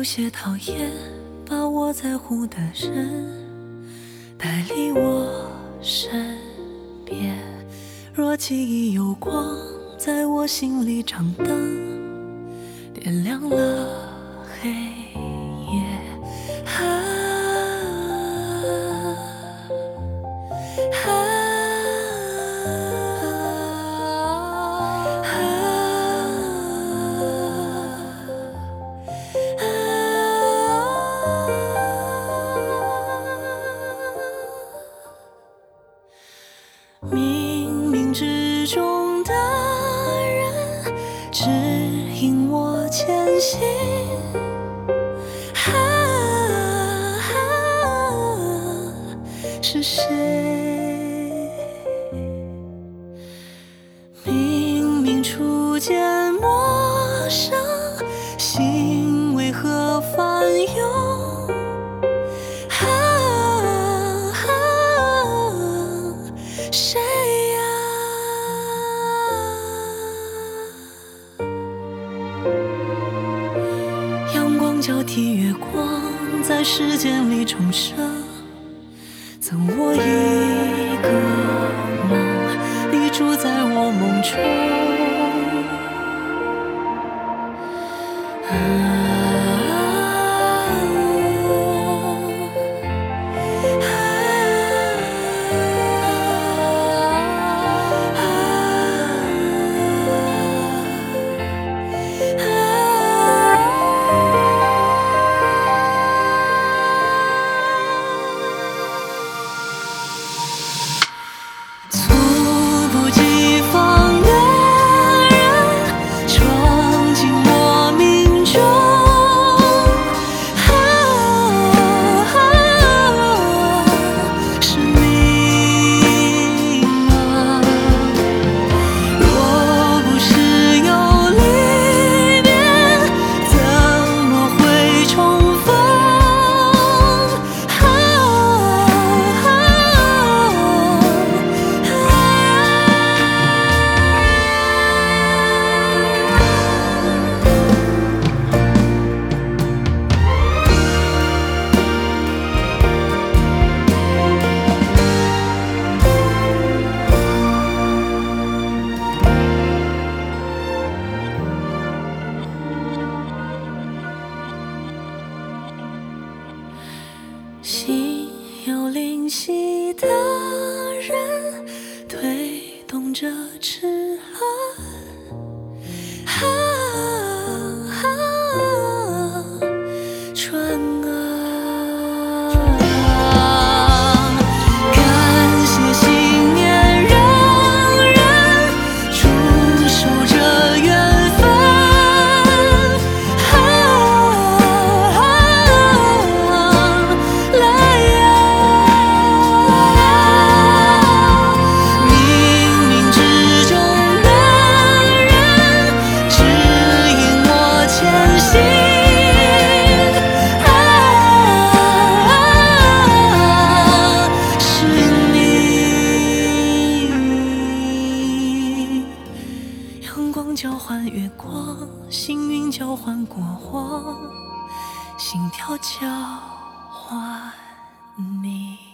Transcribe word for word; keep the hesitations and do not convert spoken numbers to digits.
些讨厌把我在乎的人带离我身边。若记忆有光，在我心里长灯，点亮了黑夜。啊啊啊冥冥之中的人指引我前行。啊啊是谁？明明初见陌生，心为何翻涌？啊啊谁呀？阳光交替月光，在时间里重生，赠我一个梦，你住在我梦中。啊心有灵犀的人推动着齿轮，啊啊船啊，感谢信念让人驻守着缘分。交换月光，星云交换过往，心跳交换你。